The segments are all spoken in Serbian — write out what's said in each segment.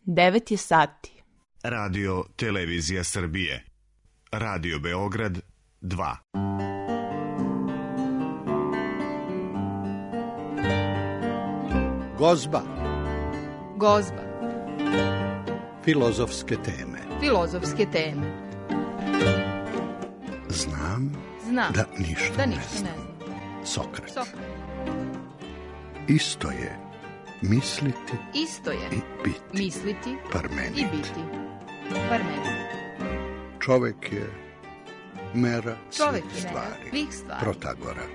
9 je sati. Radio Televizija Srbije. Radio Beograd 2. Gozba. Gozba. Filozofske teme. Filozofske teme. Znam da ništa ne znam. Sokrat. Isto je misliti i biti. Misliti Parmenid. i biti. Parmenid. Čovek je mera Čovek svih je mera stvari. svih stvari. Protagora.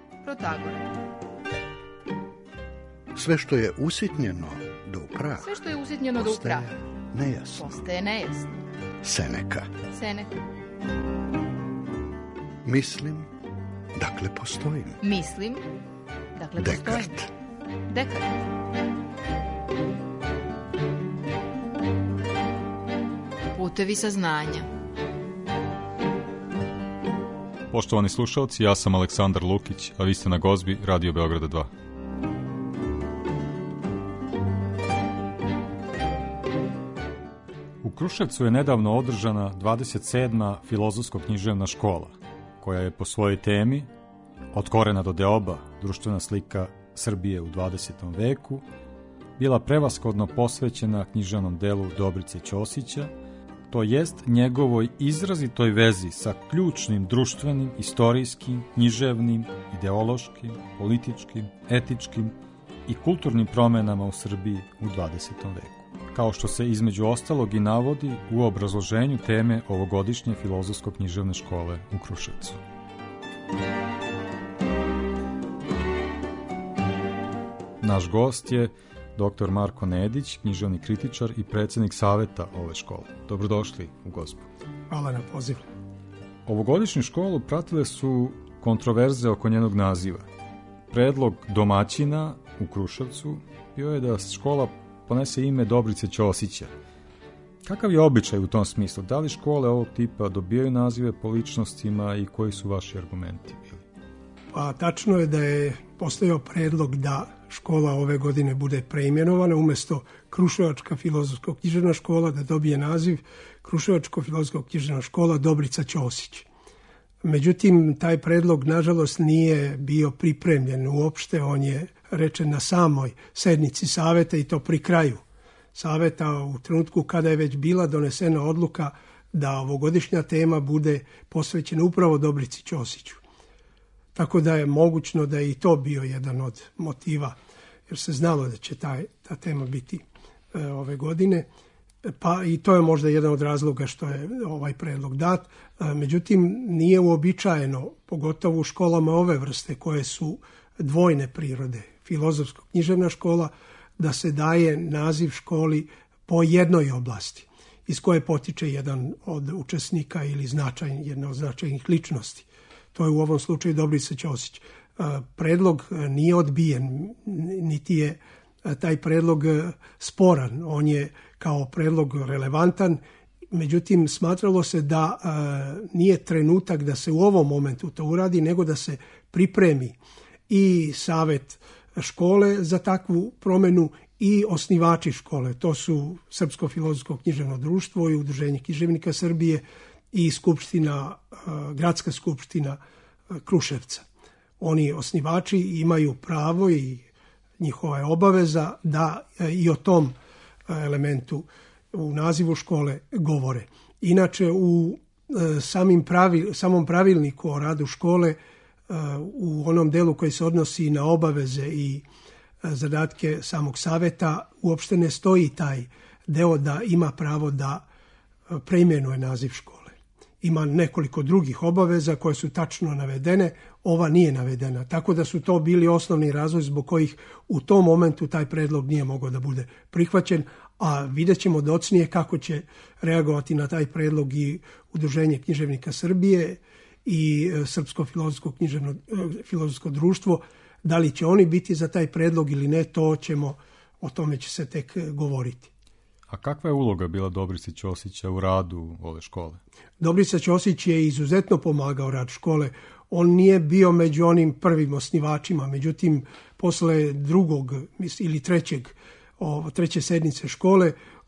Sve što je usitnjeno do prah. Sve što je usitnjeno do prah. Postaje nejasno. Seneka. Mislim, dakle postojim. Mislim, dakle postojim. Dekart. Putevi saznanja. Poštovani slušalci, ja sam Aleksandar Lukić, a vi ste na Gozbi Radio Beograda 2. U Kruševcu je nedavno održana 27. filozofsko-književna škola, koja je po svojoj temi Od korena do deoba, društvena slika Srbije u 20. veku, bila prevashodno posvećena književnom delu Dobrice Ćosića, to jest njegovoj izrazitoj vezi sa ključnim društvenim, istorijskim, književnim, ideološkim, političkim, etičkim i kulturnim promenama u Srbiji u 20. veku. Kao što se između ostalog i navodi u obrazloženju teme ovogodišnje filozofsko-književne škole u Kruševcu. Naš gost je dr. Marko Nedić, književni kritičar i predsjednik saveta ove škole. Dobrodošli u Gozbu. Hvala na pozivu. Ovogodišnju školu pratile su kontroverze oko njenog naziva. Predlog domaćina u Kruševcu bio je da škola ponese ime Dobrice Ćosića. Kakav je običaj u tom smislu? Da li škole ovog tipa dobijaju nazive po ličnostima i koji su vaši argumenti bili? Pa tačno je da je postojao predlog da škola ove godine bude preimenovana, umjesto Kruševačka filozofsko-književna škola da dobije naziv Kruševačko filozofsko-književna škola Dobrica Ćosić. Međutim, taj predlog nažalost nije bio pripremljen uopšte, on je rečen na samoj sednici saveta i to pri kraju saveta u trenutku kada je već bila donesena odluka da ovogodišnja tema bude posvećena upravo Dobrici Ćosiću. Tako da je mogućno da je i to bio jedan od motiva, jer se znalo da će ta tema biti ove godine, pa i to je možda jedan od razloga što je ovaj predlog dat. Međutim, nije uobičajeno, pogotovo u školama ove vrste koje su dvojne prirode, filozofsko-književna škola, da se daje naziv školi po jednoj oblasti, iz koje potiče jedan od učesnika ili jedna od značajnih ličnosti. To je u ovom slučaju Dobrica Ćosić. Predlog nije odbijen, niti je taj predlog sporan. On je kao predlog relevantan, međutim smatralo se da nije trenutak da se u ovom momentu to uradi, nego da se pripremi i savet škole za takvu promenu i osnivači škole. To su Srpsko filozofsko književno društvo i Udruženje književnika Srbije i gradska skupština Kruševca. Oni osnivači imaju pravo i njihova je obaveza da i o tom elementu u nazivu škole govore. Inače, u samom pravilniku o radu škole, u onom delu koji se odnosi na obaveze i zadatke samog saveta, uopšte ne stoji taj deo da ima pravo da preimenuje naziv škole. Ima nekoliko drugih obaveza koje su tačno navedene, ova nije navedena. Tako da su to bili osnovni razlozi zbog kojih u tom momentu taj predlog nije mogao da bude prihvaćen, a vidjet ćemo docnije kako će reagovati na taj predlog i Udruženje književnika Srbije i Srpsko filozofsko društvo. Da li će oni biti za taj predlog ili ne, o tome će se tek govoriti. A kakva je uloga bila Dobrice Ćosića u radu ove škole? Dobrica Ćosić je izuzetno pomagao rad škole. On nije bio među onim prvim osnivačima, međutim, posle drugog ili treće sednice škole,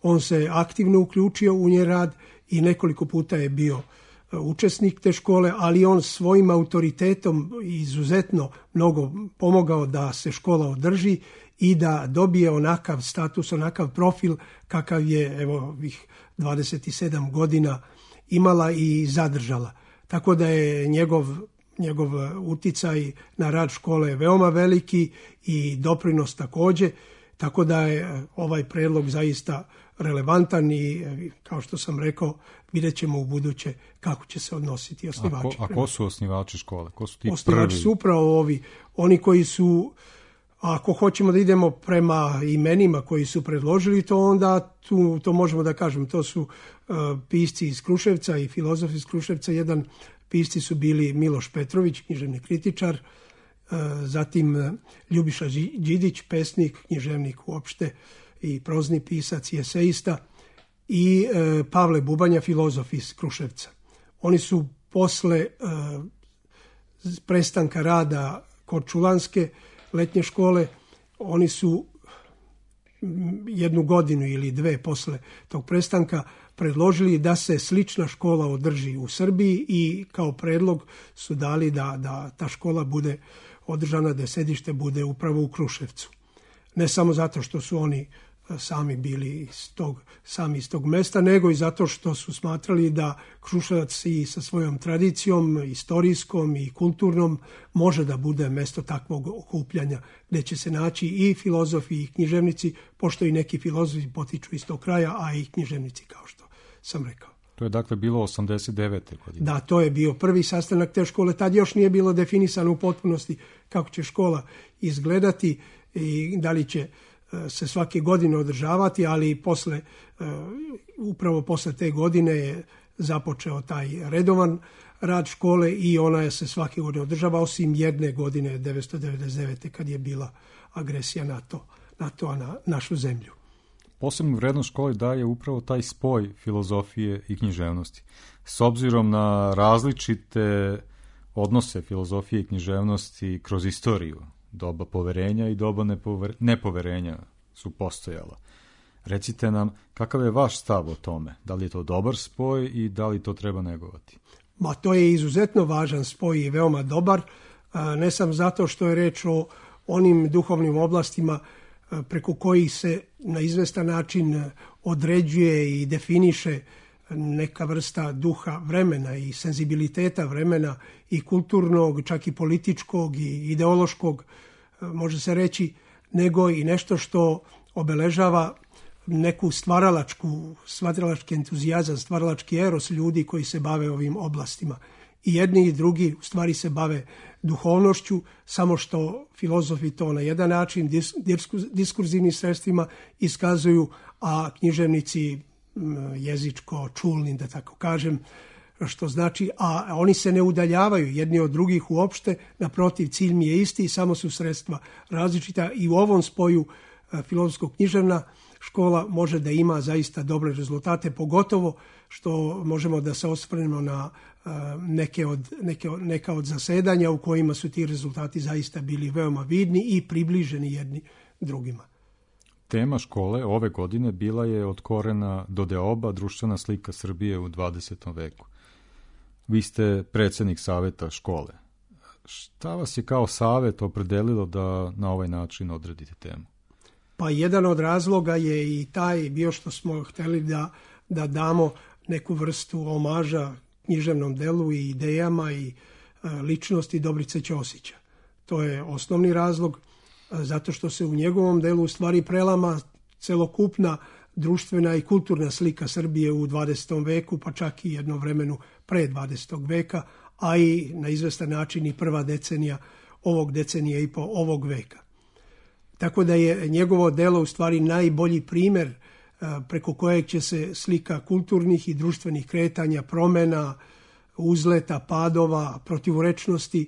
On se aktivno uključio u njen rad i nekoliko puta je bio učesnik te škole, ali on svojim autoritetom izuzetno mnogo pomogao da se škola održi i da dobije onakav status, onakav profil kakav je ovih 27 godina imala i zadržala. Tako da je njegov uticaj na rad škole veoma veliki i doprinos takođe, tako da je ovaj predlog zaista relevantan i kao što sam rekao, vidjet ćemo u buduće kako će se odnositi osnivači. A ko su osnivači škole? Ko su ti osnivači prvi? Su upravo oni koji su, ako hoćemo da idemo prema imenima koji su predložili to, onda to možemo da kažem, to su pisci iz Kruševca i filozof iz Kruševca. Jedan pisci su bili Miloš Petrović, književni kritičar, zatim Ljubiša Đidić, pesnik, književnik uopšte i prozni pisac i eseista, i Pavle Bubanja, filozof iz Kruševca. Oni su posle prestanka rada Korčulanske letnje škole, oni su 1 godinu ili 2 posle tog prestanka predložili da se slična škola održi u Srbiji i kao predlog su dali da ta škola bude održana, da sedište bude upravo u Kruševcu. Ne samo zato što su oni sami bili iz tog mesta, nego i zato što su smatrali da Kruševac i sa svojom tradicijom, istorijskom i kulturnom, može da bude mesto takvog okupljanja, gde će se naći i filozofi i književnici, pošto i neki filozofi potiču iz tog kraja, a i književnici, kao što sam rekao. To je dakle bilo 89. godine. Da, to je bio prvi sastanak te škole. Tad još nije bilo definisano u potpunosti kako će škola izgledati i da li će se svake godine održavati, ali upravo posle te godine je započeo taj redovan rad škole i ona je se svake godine održava, osim jedne godine, 1999. kad je bila agresija NATO na našu zemlju. Posebnu vrednost školi daje upravo taj spoj filozofije i književnosti. S obzirom na različite odnose filozofije i književnosti kroz istoriju, doba poverenja i doba nepoverenja su postojala. Recite nam, kakav je vaš stav o tome? Da li je to dobar spoj i da li to treba negovati? To je izuzetno važan spoj i veoma dobar, ne samo zato što je reč o onim duhovnim oblastima preko kojih se na izvestan način određuje i definiše neka vrsta duha vremena i senzibiliteta vremena i kulturnog, čak i političkog i ideološkog, može se reći, nego i nešto što obeležava neku stvaralački entuzijazam, stvaralački eros ljudi koji se bave ovim oblastima. I jedni i drugi u stvari se bave duhovnošću, samo što filozofi to na jedan način diskurzivnim sredstvima iskazuju, a književnici jezičko, čulnim, da tako kažem, što znači, a oni se ne udaljavaju jedni od drugih uopšte, naprotiv, cilj mi je isti, samo su sredstva različita i u ovom spoju filozofsko-književna škola može da ima zaista dobre rezultate, pogotovo što možemo da se osvrnemo na neka od zasedanja u kojima su ti rezultati zaista bili veoma vidni i približeni jedni drugima. Tema škole ove godine bila je Od korena do deoba, društvena slika Srbije u 20. veku. Vi ste predsjednik saveta škole. Šta vas je kao savet opredelilo da na ovaj način odredite temu? Pa jedan od razloga je i taj bio što smo hteli da damo neku vrstu omaža književnom delu i idejama i ličnosti Dobrice Ćosića. To je osnovni razlog, zato što se u njegovom delu u stvari prelama celokupna društvena i kulturna slika Srbije u 20. veku, pa čak i jedno vremenu pre 20. veka, a i na izvestan način i prva decenija i po ovog veka. Tako da je njegovo delo u stvari najbolji primer preko kojeg će se slika kulturnih i društvenih kretanja, promena, uzleta, padova, protivurečnosti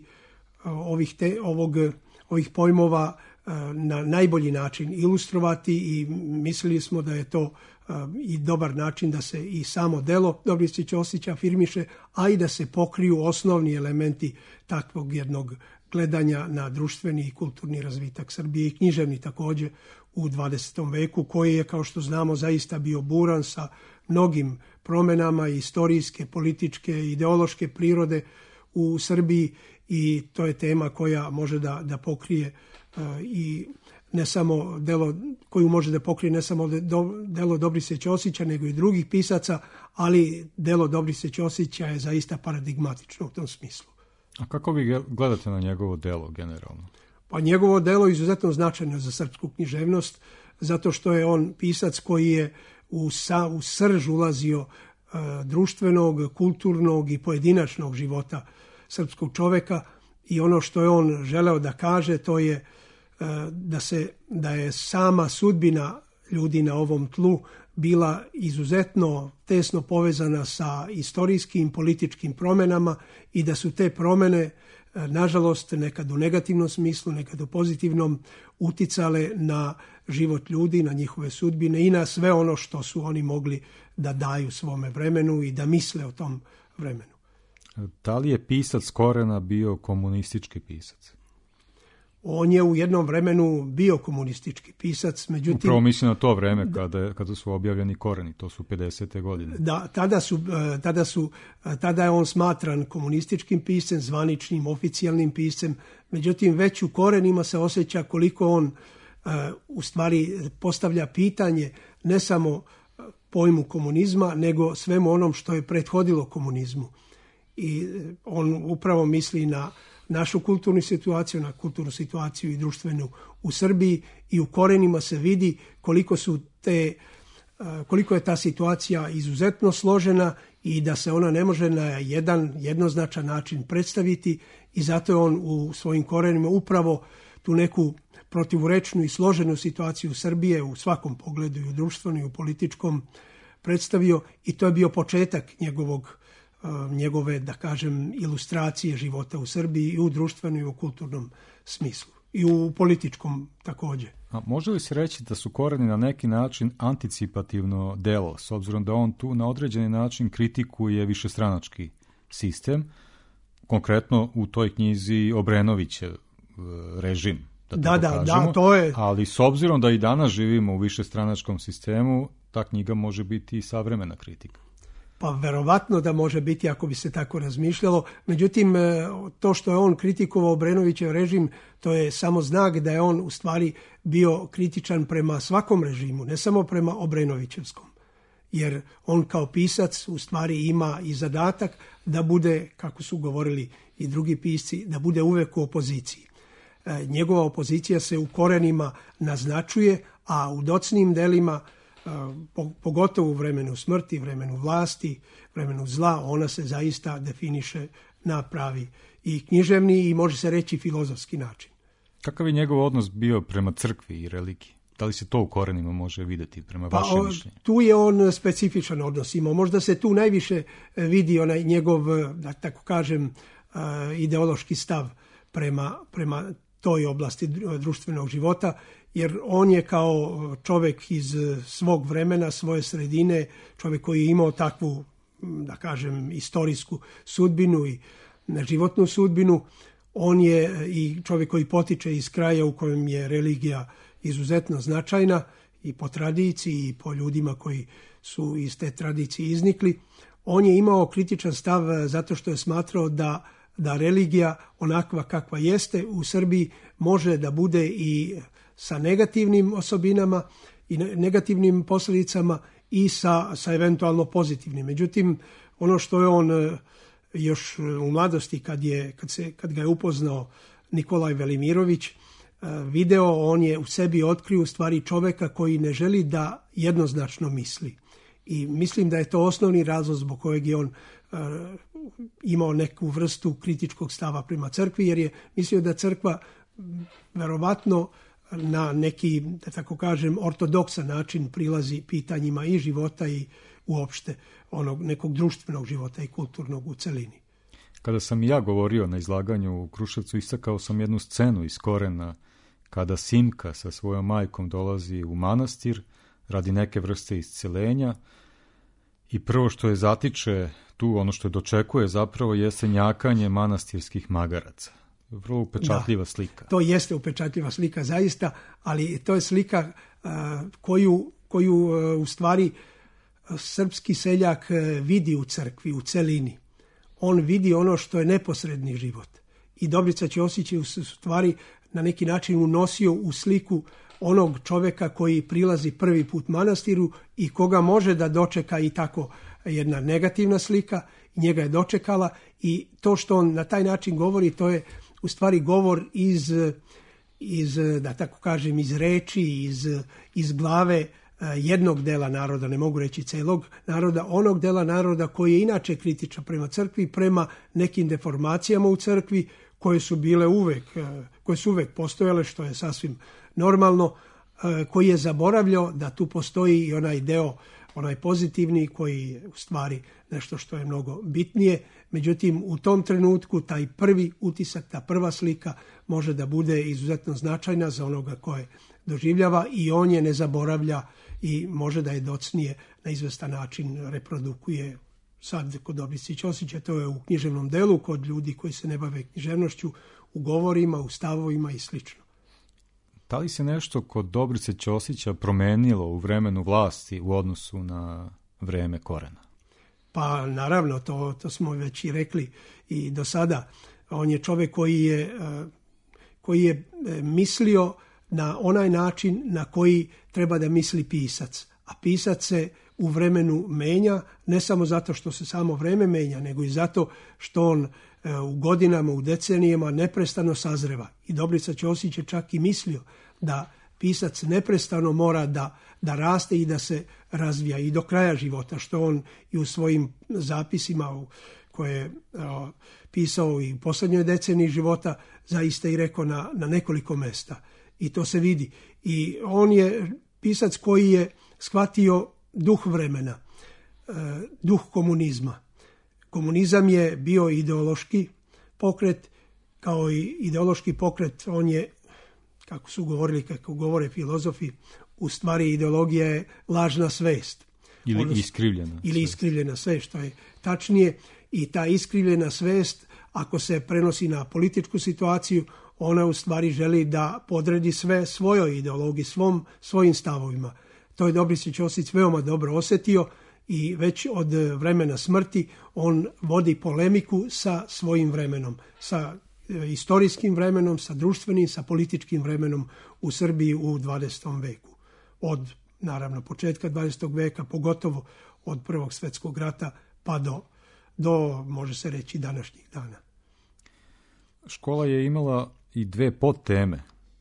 ovih pojmova na najbolji način ilustrovati i mislili smo da je to i dobar način da se i samo delo Dobrice Ćosića afirmiše, a i da se pokriju osnovni elementi takvog jednog gledanja na društveni i kulturni razvitak Srbije i književni takođe u 20. veku, koji je, kao što znamo, zaista bio buran sa mnogim promjenama istorijske, političke, ideološke prirode u Srbiji, i to je tema koja može da pokrije i ne samo koju može da pokrije ne samo delo Dobriše Ćosića, nego i drugih pisaca, ali delo Dobriše Ćosića je zaista paradigmatično u tom smislu. A kako vi gledate na njegovo delo generalno? Pa njegovo delo je izuzetno značajno za srpsku književnost, zato što je on pisac koji je u srž ulazio društvenog, kulturnog i pojedinačnog života srpskog čoveka, i ono što je on želeo da kaže, to je da je sama sudbina ljudi na ovom tlu bila izuzetno tesno povezana sa istorijskim, političkim promjenama, i da su te promjene, nažalost, nekad u negativnom smislu, nekad u pozitivnom, uticale na život ljudi, na njihove sudbine i na sve ono što su oni mogli da daju svome vremenu i da misle o tom vremenu. Da li je pisac Korena bio komunistički pisac? On je u jednom vremenu bio komunistički pisac, međutim... Upravo mislim na to vreme kada su objavljeni Koreni, to su 50. godine. Da, tada je on smatran komunističkim piscem, zvaničnim, oficijalnim piscem, međutim već u Korenima se osjeća koliko on u stvari postavlja pitanje ne samo pojmu komunizma, nego svemu onom što je prethodilo komunizmu. I on upravo misli na našu kulturnu situaciju, na kulturnu situaciju i društvenu u Srbiji, i u Korenima se vidi koliko je ta situacija izuzetno složena i da se ona ne može na jednoznačan način predstaviti, i zato je on u svojim Korenima upravo tu neku protivurečnu i složenu situaciju Srbije u svakom pogledu, i u društvenom i u političkom, predstavio, i to je bio početak njegove, da kažem, ilustracije života u Srbiji i u društvenom i u kulturnom smislu. I u političkom također. A može li se reći da su Koreni na neki način anticipativno delo, s obzirom da on tu na određeni način kritikuje višestranački sistem, konkretno u toj knjizi Obrenovićev režim, da, to je. Ali s obzirom da i danas živimo u višestranačkom sistemu, ta knjiga može biti i savremena kritika. Pa verovatno da može biti ako bi se tako razmišljalo. Međutim, to što je on kritikovao Obrenovićev režim, to je samo znak da je on u stvari bio kritičan prema svakom režimu, ne samo prema Obrenovićevskom. Jer on kao pisac u stvari ima i zadatak da bude, kako su govorili i drugi pisci, da bude uvek u opoziciji. Njegova opozicija se u Korenima naznačuje, a u docnim delima, pogotovo u vremenu smrti, vremenu vlasti, vremenu zla, ona se zaista definiše na pravi i književni i može se reći filozofski način. Kakav je njegov odnos bio prema crkvi i religiji? Da li se to u Korenima može vidjeti prema vašem mišljenju? Tu je on specifičan odnos imao. Možda se tu najviše vidi onaj njegov, da tako kažem, ideološki stav prema toj oblasti društvenog života, jer on je kao čovjek iz svog vremena, svoje sredine, čovjek koji je imao takvu, da kažem, istorijsku sudbinu i životnu sudbinu. On je i čovjek koji potiče iz kraja u kojem je religija izuzetno značajna i po tradiciji i po ljudima koji su iz te tradicije iznikli. On je imao kritičan stav zato što je smatrao da religija onakva kakva jeste u Srbiji može da bude i sa negativnim osobinama i negativnim posljedicama i sa eventualno pozitivnim. Međutim, ono što je on još u mladosti kad ga je upoznao Nikolaj Velimirović video, on je u sebi otkrio u stvari čoveka koji ne želi da jednoznačno misli. I mislim da je to osnovni razlog zbog kojeg je on imao neku vrstu kritičkog stava prema crkvi, jer je mislio da crkva verovatno na neki, da tako kažem, ortodoksan način prilazi pitanjima i života i uopšte onog nekog društvenog života i kulturnog u celini. Kada sam ja govorio na izlaganju u Kruševcu, istakao sam jednu scenu iz Korena kada Simka sa svojom majkom dolazi u manastir radi neke vrste isceljenja i prvo što je zatiče tu, ono što je dočekuje zapravo jeste njakanje manastirskih magaraca. Vrlo upečatljiva slika. To jeste upečatljiva slika zaista, ali to je slika koju u stvari srpski seljak vidi u crkvi, u celini. On vidi ono što je neposredni život. I Dobrica Ćosić je u stvari na neki način unosio u sliku onog čoveka koji prilazi prvi put manastiru i koga može da dočeka i tako jedna negativna slika. Njega je dočekala i to što on na taj način govori, to je u stvari govor iz da tako kažem, iz reči, iz glave jednog dela naroda, ne mogu reći celog naroda, onog dela naroda koji je inače kritičan prema crkvi, prema nekim deformacijama u crkvi koje su bile uvek postojale, što je sasvim normalno, koji je zaboravljao da tu postoji i onaj deo, onaj pozitivni, koji je u stvari nešto što je mnogo bitnije. Međutim, u tom trenutku taj prvi utisak, ta prva slika može da bude izuzetno značajna za onoga koje doživljava i on je ne zaboravlja i može da je docnije na izvestan način reprodukuje. Sad kod Dobrice Ćosića to je u književnom delu, kod ljudi koji se ne bave književnošću, u govorima, u stavovima i slično. Da li se nešto kod Dobrice Ćosića promenilo u vremenu vlasti u odnosu na vreme Korena? Pa naravno, to smo već i rekli i do sada. On je čovjek koji je mislio na onaj način na koji treba da misli pisac. A pisac se u vremenu menja, ne samo zato što se samo vreme menja, nego i zato što on u godinama, u decenijama neprestano sazreva. I Dobrica Ćosić je čak i mislio da pisac neprestano mora da raste i da se razvija i do kraja života, što on i u svojim zapisima koje je pisao i u posljednjoj deceniji života zaista i rekao na nekoliko mesta. I to se vidi. I on je pisac koji je shvatio duh vremena, duh komunizma. Komunizam je bio ideološki pokret, kao i ideološki pokret, on je, kako su govorili, kako govore filozofi, u stvari ideologija je lažna svest. Ili iskrivljena. Ili iskrivljena svest, što je tačnije. I ta iskrivljena svest, ako se prenosi na političku situaciju, ona u stvari želi da podredi sve svojoj ideologiji, svojim stavovima. To je Dobrica Ćosić veoma dobro osjetio i već od vremena smrti on vodi polemiku sa svojim vremenom, sa istorijskim vremenom, sa društvenim, sa političkim vremenom u Srbiji u 20. veku. Od, naravno, početka 20. veka, pogotovo od Prvog svjetskog rata, pa do, može se reći, današnjih dana. Škola je imala i dve podteme,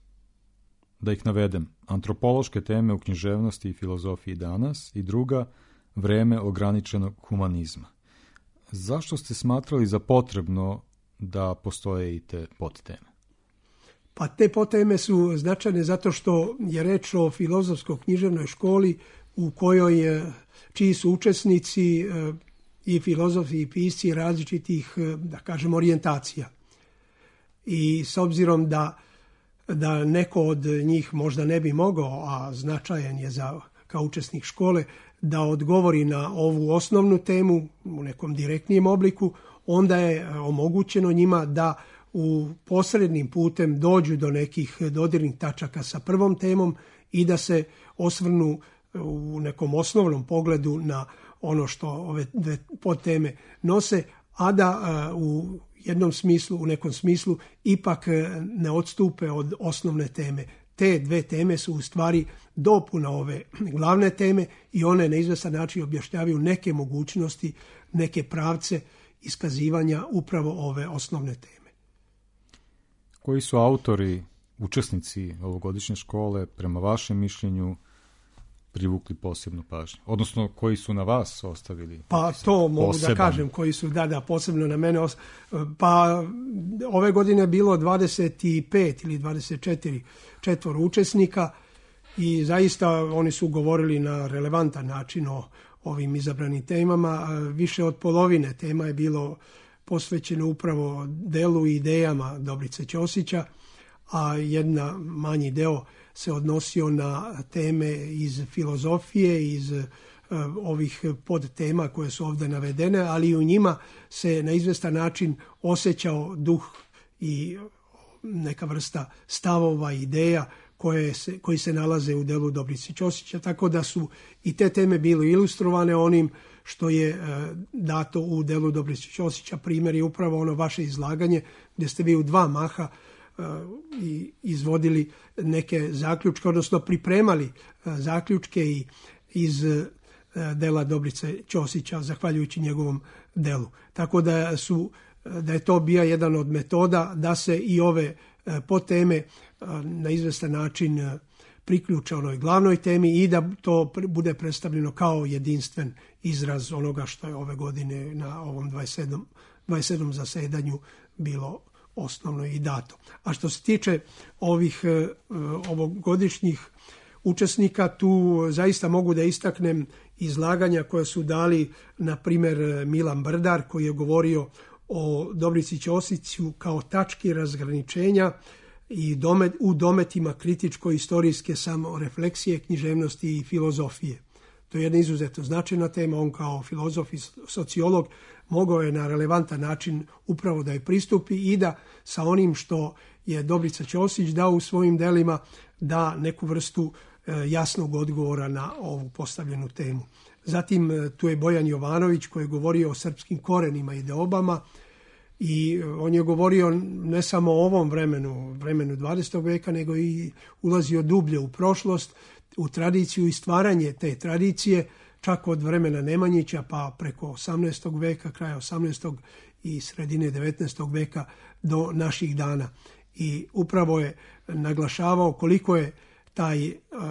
da ih navedem. Antropološke teme u književnosti i filozofiji danas i druga, vreme ograničenog humanizma. Zašto ste smatrali za potrebno da postoje i te podteme? Pa te podteme su značajne zato što je reč o filozofsko-književnoj školi u kojoj, čiji su učesnici i filozofi i pisci različitih, da kažem, orijentacija. I s obzirom da neko od njih možda ne bi mogao, a značajan je kao učesnik škole, da odgovori na ovu osnovnu temu u nekom direktnijem obliku, onda je omogućeno njima da u posrednim putem dođu do nekih dodirnih tačaka sa prvom temom i da se osvrnu u nekom osnovnom pogledu na ono što ove dve podteme nose, a da u jednom smislu, u nekom smislu, ipak ne odstupe od osnovne teme. Te dve teme su u stvari dopuna ove glavne teme i one na izvestan način objašnjavaju neke mogućnosti, neke pravce iskazivanja upravo ove osnovne teme. Koji su autori, učesnici ovogodišnje škole, prema vašem mišljenju, privukli posebnu pažnju? Odnosno, koji su na vas ostavili? Pa to mogu poseban. Da kažem, koji su, da, posebno na mene. Pa ove godine je bilo 25 ili 24 učesnika i zaista oni su govorili na relevantan način o ovim izabranim temama. Više od polovine tema je bilo posvećeno upravo delu i idejama Dobrice Ćosića, a jedna manji deo se odnosio na teme iz filozofije, iz ovih podtema koje su ovdje navedene, ali i u njima se na izvestan način osjećao duh i neka vrsta stavova, ideja koji se nalaze u delu Dobrice Ćosića, tako da su i te teme bile ilustrovane onim što je dato u delu Dobrice Ćosića. Primjer je upravo ono vaše izlaganje gdje ste vi u 2 maha i izvodili neke zaključke, odnosno pripremali zaključke i iz dela Dobrice Ćosića, zahvaljujući njegovom delu. Tako da je to bio jedan od metoda da se i ove podteme na izvestan način priključe onoj glavnoj temi i da to bude predstavljeno kao jedinstven izraz onoga što je ove godine na ovom 27. zasedanju bilo osnovno i dato. A što se tiče ovogodišnjih učesnika, tu zaista mogu da istaknem izlaganja koje su dali, na primjer, Milan Brdar, koji je govorio o Dobrici Ćosiću kao tački razgraničenja i u dometima kritičko-istorijske samorefleksije, književnosti i filozofije. To je jedna izuzetno značajna tema. On kao filozof i sociolog mogao je na relevantan način upravo da je pristupi i da sa onim što je Dobrica Ćosić dao u svojim delima da neku vrstu jasnog odgovora na ovu postavljenu temu. Zatim tu je Bojan Jovanović koji je govorio o srpskim korenima i deobama i on je govorio ne samo o ovom vremenu 20. veka, nego i ulazio dublje u prošlost, u tradiciju i stvaranje te tradicije, čak od vremena Nemanjića pa preko 18. veka, kraja 18. i sredine 19. veka do naših dana. I upravo je naglašavao koliko je taj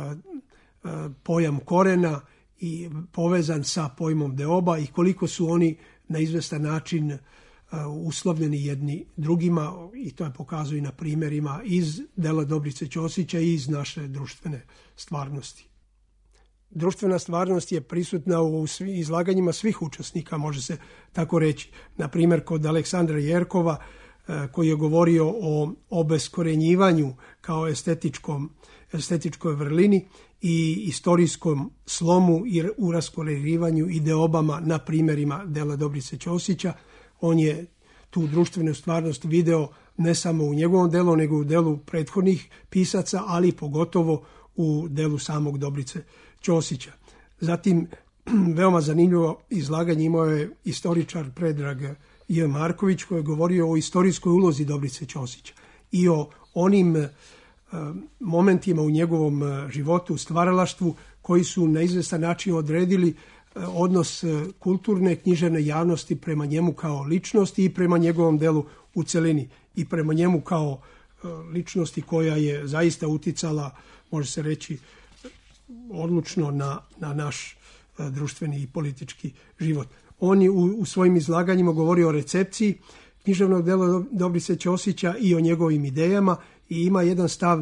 pojam korena i povezan sa pojmom deoba i koliko su oni na izvestan način uslovljeni jedni drugima, i to je pokazuje na primjerima iz dela Dobrice Ćosića i iz naše društvene stvarnosti. Društvena stvarnost je prisutna u izlaganjima svih učesnika, može se tako reći. Na primjer, kod Aleksandra Jerkova, koji je govorio o obeskorenjivanju kao estetičkoj vrlini i istorijskom slomu i u raskolerivanju i deobama na primjerima dela Dobrice Ćosića. On je tu društvenu stvarnost video ne samo u njegovom delu, nego u delu prethodnih pisaca, ali pogotovo u delu samog Dobrice Ćosića. Zatim, veoma zanimljivo izlaganje imao je istoričar Predrag J. Marković, koji je govorio o istorijskoj ulozi Dobrice Ćosića i o onim momentima u njegovom životu, stvaralaštvu, koji su na izvestan način odredili odnos kulturne književne javnosti prema njemu kao ličnosti i prema njegovom delu u celini i prema njemu kao ličnosti koja je zaista uticala, može se reći, odlučno na naš društveni i politički život. On je u svojim izlaganjima govorio o recepciji književnog dela Dobrice Ćosića i o njegovim idejama i ima jedan stav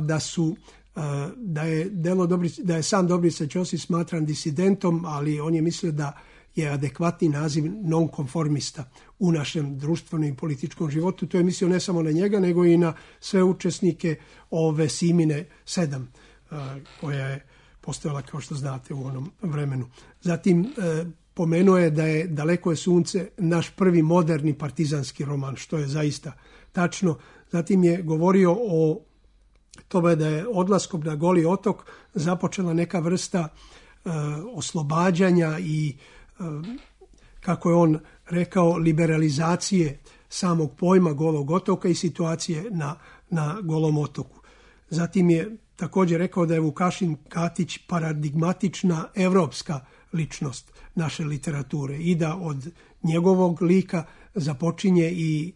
da je sam Dobrica Ćosić smatran disidentom, ali on je mislio da je adekvatni naziv nonkonformista u našem društvenom i političkom životu. To je mislio ne samo na njega, nego i na sve učesnike ove Simine 7, koja je postojala, kao što znate, u onom vremenu. Zatim pomenuo je da je Daleko je sunce naš prvi moderni partizanski roman, što je zaista tačno. Zatim je govorio o tome da je odlaskom na Goli otok započela neka vrsta oslobađanja i, kako je on rekao, liberalizacije samog pojma Golog otoka i situacije na Golom otoku. Zatim je također rekao da je Vukašin Katić paradigmatična evropska ličnost naše literature i da od njegovog lika započinje i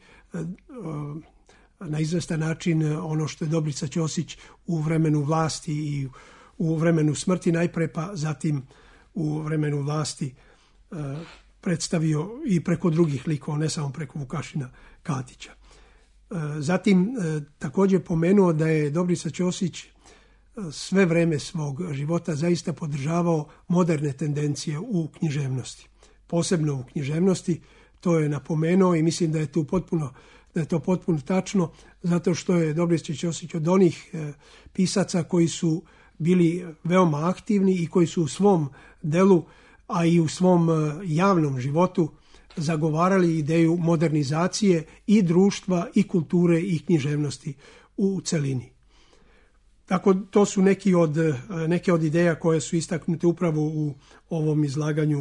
na izvestan način ono što je Dobrica Ćosić u vremenu vlasti i u vremenu smrti najpre, pa zatim u vremenu vlasti predstavio i preko drugih likova, ne samo preko Vukašina Katića. Zatim također pomenuo da je Dobrica Ćosić sve vreme svog života zaista podržavao moderne tendencije u književnosti. Posebno u književnosti, to je napomenuo i mislim da je to potpuno tačno, zato što je Dobrica Ćosić od onih pisaca koji su bili veoma aktivni i koji su u svom delu, a i u svom javnom životu zagovarali ideju modernizacije i društva i kulture i književnosti u celini. Tako, to su neke od ideja koje su istaknute upravo u ovom izlaganju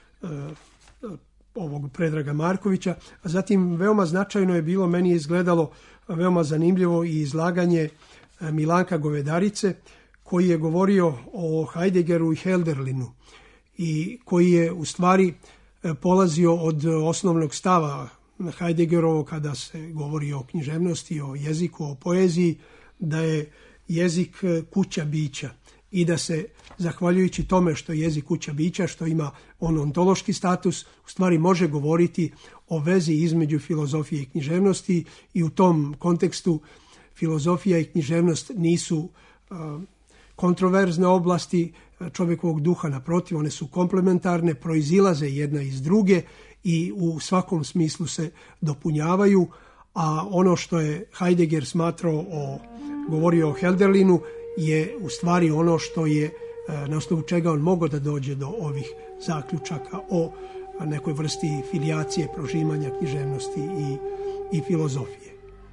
ovog Predraga Markovića. A zatim veoma značajno je bilo, meni je izgledalo veoma zanimljivo i izlaganje Milanka Govedarice, koji je govorio o Heideggeru i Hölderlinu i koji je u stvari polazio od osnovnog stava Heideggerovo kada se govori o književnosti, o jeziku, o poeziji, da je jezik kuća bića i da se, zahvaljujući tome što je jezik kuća bića, što ima on ontološki status, u stvari može govoriti o vezi između filozofije i književnosti i u tom kontekstu filozofija i književnost nisu kontroverzne oblasti čovjekovog duha, naprotiv, one su komplementarne, proizilaze jedna iz druge i u svakom smislu se dopunjavaju, a ono što je Heidegger smatrao govorio o Hölderlinu je u stvari ono što je, na osnovu čega on mogao da dođe do ovih zaključaka o nekoj vrsti filijacije, prožimanja književnosti i filozofije.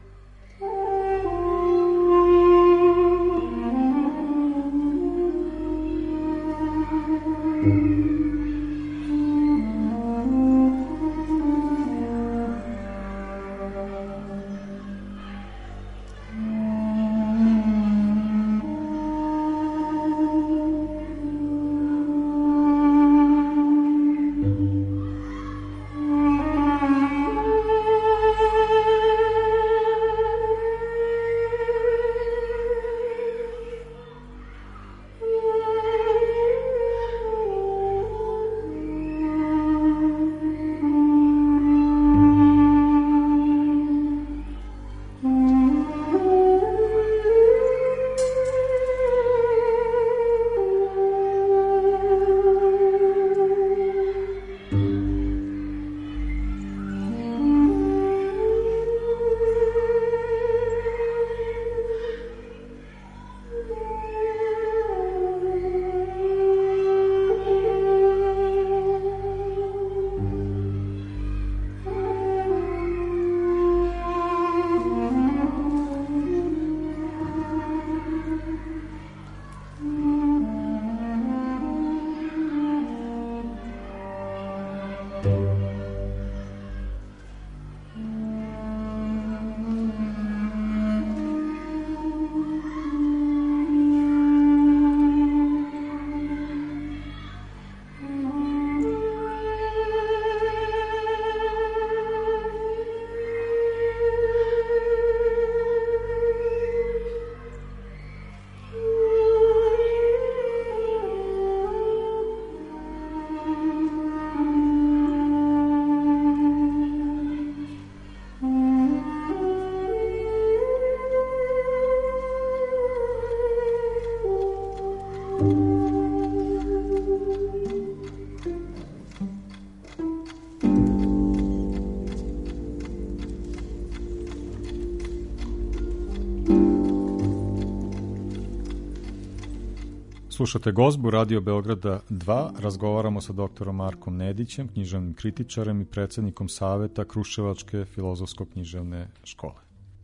Slušate Gozbu Radio Beograda 2, razgovaramo sa doktorom Markom Nedićem, književnim kritičarem i predsjednikom Saveta Kruševačke filozofsko-književne škole.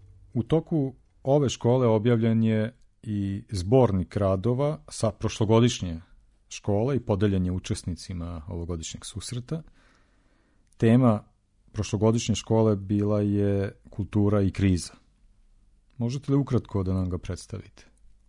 U toku ove škole objavljen je i zbornik radova sa prošlogodišnje škole i podeljen je učesnicima ovogodišnjeg susreta. Tema prošlogodišnje škole bila je kultura i kriza. Možete li ukratko da nam ga predstavite?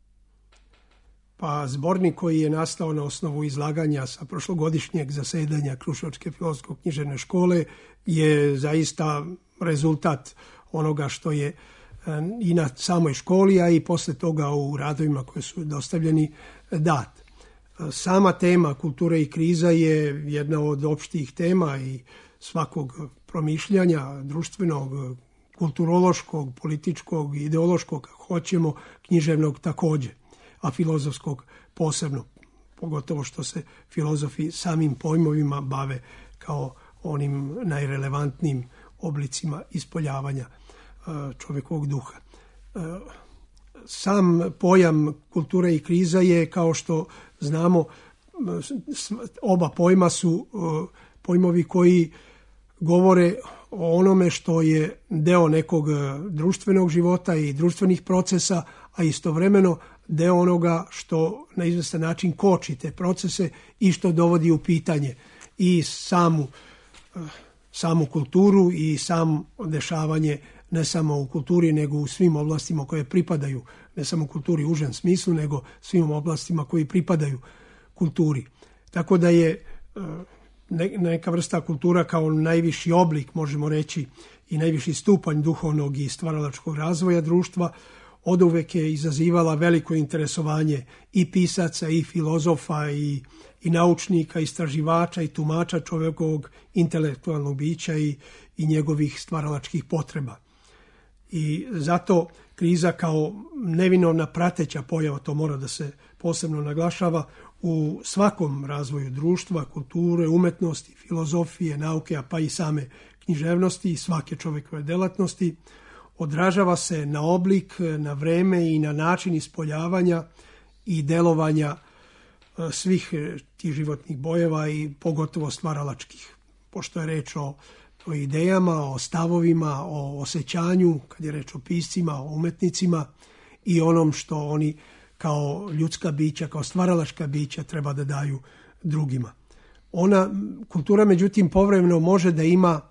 Pa zbornik koji je nastao na osnovu izlaganja sa prošlogodišnjeg zasedanja Kruševačke filozofsko-književne škole je zaista rezultat onoga što je i na samoj školi, a i posle toga u radovima koji su dostavljeni dat. Sama tema kulture i kriza je jedna od opštih tema i svakog promišljanja društvenog, kulturološkog, političkog, ideološkog, ako hoćemo, književnog takođe, a filozofskog posebno, pogotovo što se filozofi samim pojmovima bave kao onim najrelevantnijim oblicima ispoljavanja čovjekovog duha. Sam pojam kultura i kriza je, kao što znamo, oba pojma su pojmovi koji govore o onome što je deo nekog društvenog života i društvenih procesa, a istovremeno deo onoga što na izvestan način koči te procese i što dovodi u pitanje i samu kulturu i sam dešavanje ne samo u kulturi, nego u svim oblastima koje pripadaju, ne samo u kulturi u užem smislu, nego svim oblastima koji pripadaju kulturi. Tako da je neka vrsta kultura kao najviši oblik, možemo reći, i najviši stupanj duhovnog i stvaralačkog razvoja društva oduvek je izazivala veliko interesovanje i pisaca, i filozofa, i naučnika, istraživača, i tumača čovekovog intelektualnog bića i njegovih stvaralačkih potreba. I zato kriza kao nevinovna prateća pojava, to mora da se posebno naglašava, u svakom razvoju društva, kulture, umetnosti, filozofije, nauke, pa i same književnosti i svake čovekove delatnosti, odražava se na oblik, na vreme i na način ispoljavanja i delovanja svih tih životnih bojeva i pogotovo stvaralačkih. Pošto je reč o idejama, o stavovima, o osjećanju, kad je reč o piscima, o umetnicima i onom što oni kao ljudska bića, kao stvaralačka bića treba da daju drugima. Kultura, međutim, povremeno može da ima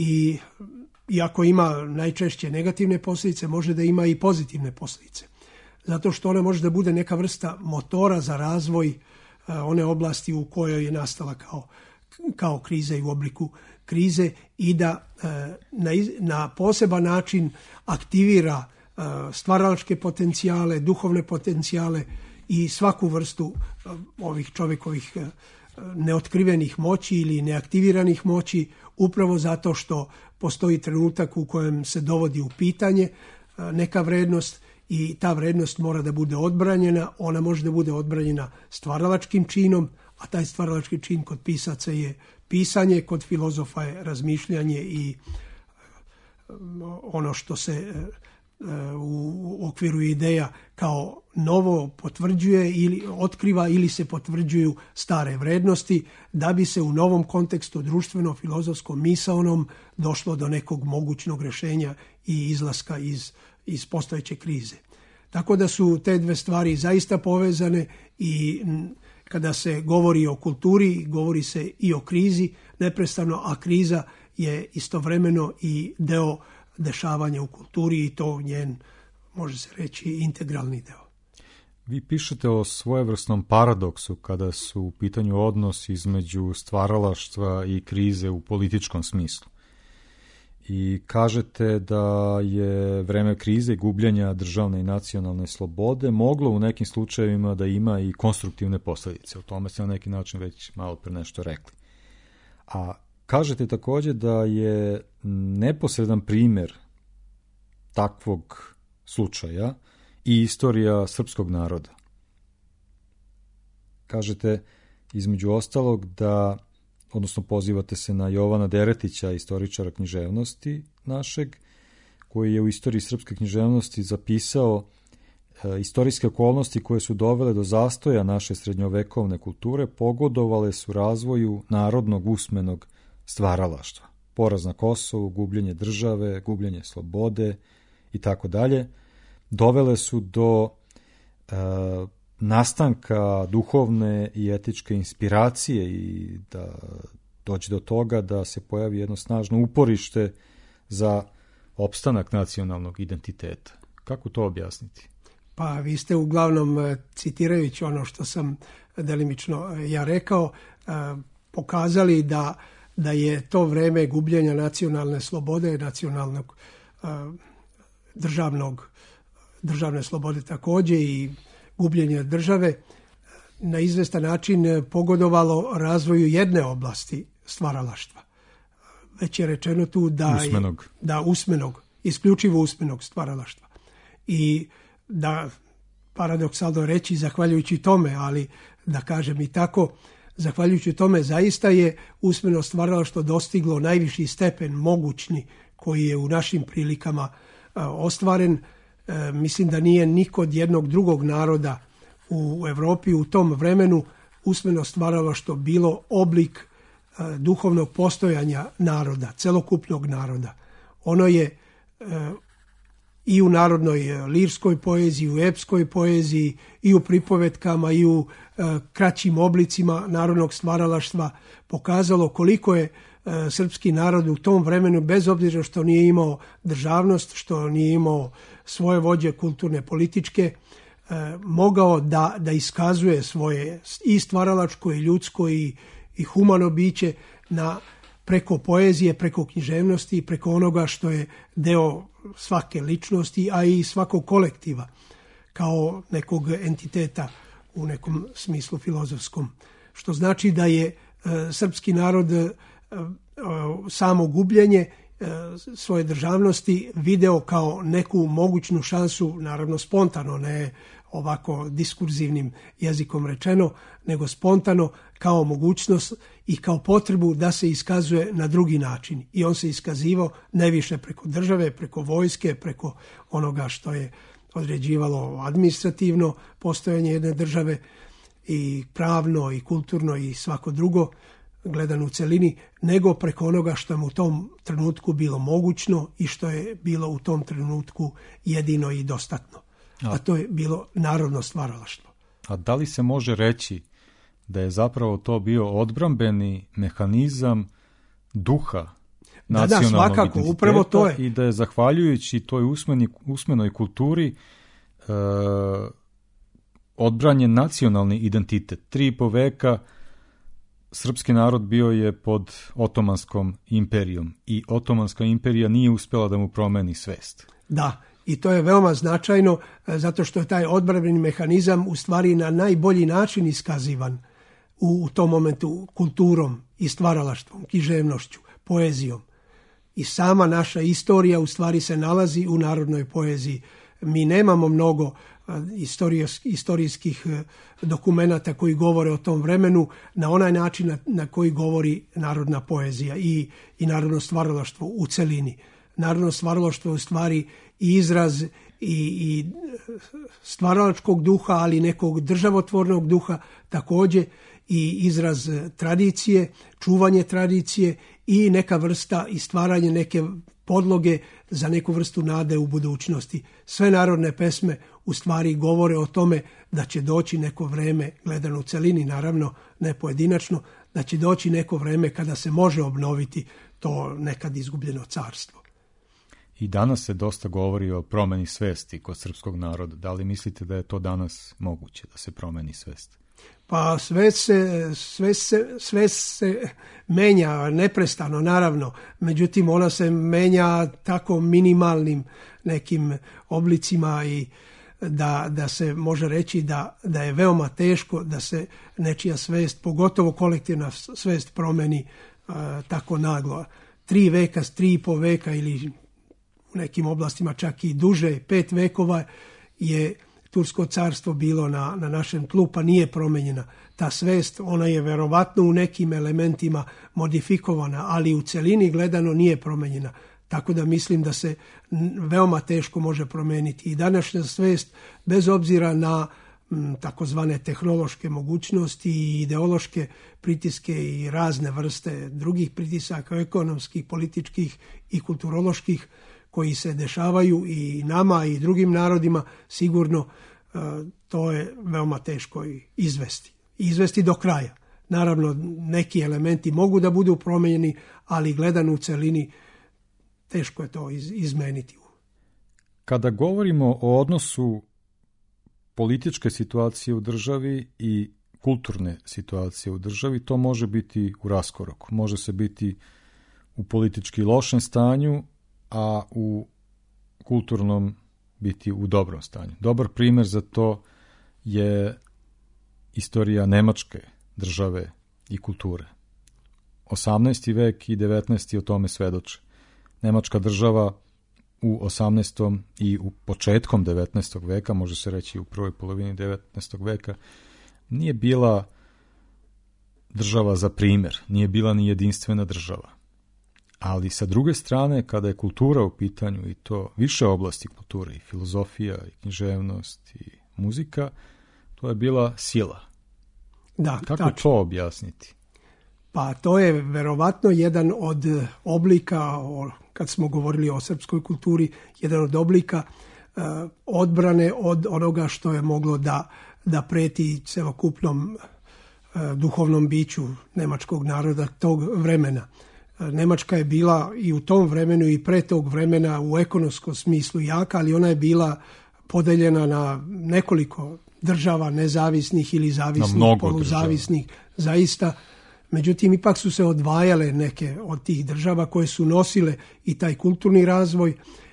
iako ima najčešće negativne posljedice, može da ima i pozitivne posljedice. Zato što ona može da bude neka vrsta motora za razvoj one oblasti u kojoj je nastala kao kriza i u obliku krize i da na poseban način aktivira stvaralačke potencijale, duhovne potencijale i svaku vrstu ovih čovekovih neotkrivenih moći ili neaktiviranih moći, upravo zato što postoji trenutak u kojem se dovodi u pitanje neka vrednost i ta vrednost mora da bude odbranjena. Ona može da bude odbranjena stvaralačkim činom, a taj stvaralački čin kod pisaca je pisanje, kod filozofa je razmišljanje i ono što se u okviru ideja kao novo potvrđuje ili otkriva ili se potvrđuju stare vrednosti da bi se u novom kontekstu društveno-filozofskom misaonom došlo do nekog mogućnog rješenja i izlaska iz postojeće krize. Tako da su te dve stvari zaista povezane i kada se govori o kulturi, govori se i o krizi neprestano, a kriza je istovremeno i deo dešavanja u kulturi i to njen, može se reći, integralni deo. Vi pišete o svojevrsnom paradoksu kada su u pitanju odnos između stvaralaštva i krize u političkom smislu. I kažete da je vreme krize i gubljenja državne i nacionalne slobode moglo u nekim slučajevima da ima i konstruktivne posljedice. O tome ste na neki način već malo pre nešto rekli. A kažete također da je neposredan primjer takvog slučaja i istorija srpskog naroda. Kažete između ostalog da, odnosno pozivate se na Jovana Deretića, istoričara književnosti našeg, koji je u istoriji srpske književnosti zapisao istorijske okolnosti koje su dovele do zastoja naše srednjovekovne kulture, pogodovale su razvoju narodnog usmenog stvaralaštva. Poraz na Kosovu, gubljenje države, gubljenje slobode i tako dalje, dovele su do nastanka duhovne i etičke inspiracije i da dođe do toga da se pojavi jedno snažno uporište za opstanak nacionalnog identiteta. Kako to objasniti? Pa vi ste uglavnom, citirajući ono što sam delimično ja rekao, pokazali da je to vreme gubljenja nacionalne slobode, nacionalnog državne slobode također i gubljenja države na izvestan način pogodovalo razvoju jedne oblasti stvaralaštva. Već je rečeno tu usmenog, isključivo usmenog stvaralaštva. I da paradoksalno reći zahvaljujući tome, ali da kažem i tako, zahvaljujući tome zaista je usmeno stvaralaštvo dostiglo najviši stepen mogućni koji je u našim prilikama ostvaren. Mislim da nije niko od jednog drugog naroda u Evropi u tom vremenu usmeno stvaralaštvo bilo oblik duhovnog postojanja naroda, celokupnog naroda. Ono je i u narodnoj lirskoj poeziji, u epskoj poeziji, i u pripovetkama, i u kraćim oblicima narodnog stvaralaštva pokazalo koliko je srpski narod u tom vremenu, bez obzira što nije imao državnost, što nije imao svoje vođe kulturne, političke, mogao da iskazuje svoje i stvaralačko, i ljudsko, i humano biće preko poezije, preko književnosti, preko onoga što je deo svake ličnosti, a i svakog kolektiva, kao nekog entiteta u nekom smislu filozofskom. Što znači da je srpski narod samo gubljenje svoje državnosti video kao neku mogućnu šansu, naravno spontano, ne ovako diskurzivnim jezikom rečeno, nego spontano, kao mogućnost i kao potrebu da se iskazuje na drugi način. I on se iskazivao ne više preko države, preko vojske, preko onoga što je određivalo administrativno postojanje jedne države, i pravno, i kulturno, i svako drugo, gledano u celini, nego preko onoga što je mu u tom trenutku bilo mogućno i što je bilo u tom trenutku jedino i dostatno. A to je bilo narodno stvaralaštvo. A da li se može reći da je zapravo to bio odbrambeni mehanizam duha nacionalnog svakako, upravo to je. I da je zahvaljujući toj usmenoj kulturi odbranjen nacionalni identitet? 3,5 veka srpski narod bio je pod Otomanskom imperijom i Otomanska imperija nije uspjela da mu promeni svest. Da, i to je veoma značajno, zato što je taj odbrambeni mehanizam u stvari na najbolji način iskazivan u tom momentu kulturom i stvaralaštvom, književnošću, poezijom. I sama naša istorija u stvari se nalazi u narodnoj poeziji. Mi nemamo mnogo istorijskih dokumenata koji govore o tom vremenu na onaj način na koji govori narodna poezija i narodno stvaralaštvo u celini. Narodno stvaralaštvo je u stvari i izraz i stvaralačkog duha, ali nekog državotvornog duha također, i izraz tradicije, čuvanje tradicije i neka vrsta i stvaranje neke podloge za neku vrstu nade u budućnosti. Sve narodne pesme u stvari govore o tome da će doći neko vreme, gledano u celini, naravno ne pojedinačno, da će doći neko vreme kada se može obnoviti to nekad izgubljeno carstvo. I danas se dosta govori o promeni svesti kod srpskog naroda. Da li mislite da je to danas moguće, da se promeni svest? Pa sve se menja neprestano, naravno. Međutim, ona se menja tako minimalnim nekim oblicima i da se može reći da je veoma teško da se nečija svest, pogotovo kolektivna svest, promeni tako naglo. 3 veka, 3,5 veka ili u nekim oblastima čak i duže, 5 vekova je Tursko carstvo bilo na našem tlu, pa nije promenjena ta svest. Ona je verovatno u nekim elementima modifikovana, ali u celini gledano nije promenjena. Tako da mislim da se veoma teško može promeniti. I današnja svest, bez obzira na takozvane tehnološke mogućnosti i ideološke pritiske i razne vrste drugih pritisaka, ekonomskih, političkih i kulturoloških, koji se dešavaju i nama i drugim narodima, sigurno to je veoma teško izvesti. Izvesti do kraja. Naravno, neki elementi mogu da budu promenjeni, ali gledano u celini teško je to izmeniti. Kada govorimo o odnosu političke situacije u državi i kulturne situacije u državi, to može biti u raskoraku. Može se biti u politički lošem stanju, a u kulturnom biti u dobrom stanju. Dobar primjer za to je istorija Nemačke države i kulture. 18. vek i 19. o tome svedoče. Nemačka država u 18. i u početkom 19. veka, može se reći u prvoj polovini 19. veka, nije bila država za primjer, nije bila ni jedinstvena država. Ali sa druge strane, kada je kultura u pitanju, i to više oblasti kulture, i filozofija, i književnost, i muzika, to je bila sila. Da, kako to objasniti? Pa to je verovatno jedan od oblika, kad smo govorili o srpskoj kulturi, jedan od oblika odbrane od onoga što je moglo da preti celokupnom duhovnom biću nemačkog naroda tog vremena. Nemačka je bila i u tom vremenu i pre tog vremena u ekonomskom smislu jaka, ali ona je bila podeljena na nekoliko država, nezavisnih ili zavisnih, poluzavisnih, zaista. Međutim, ipak su se odvajale neke od tih država koje su nosile i taj kulturni razvoj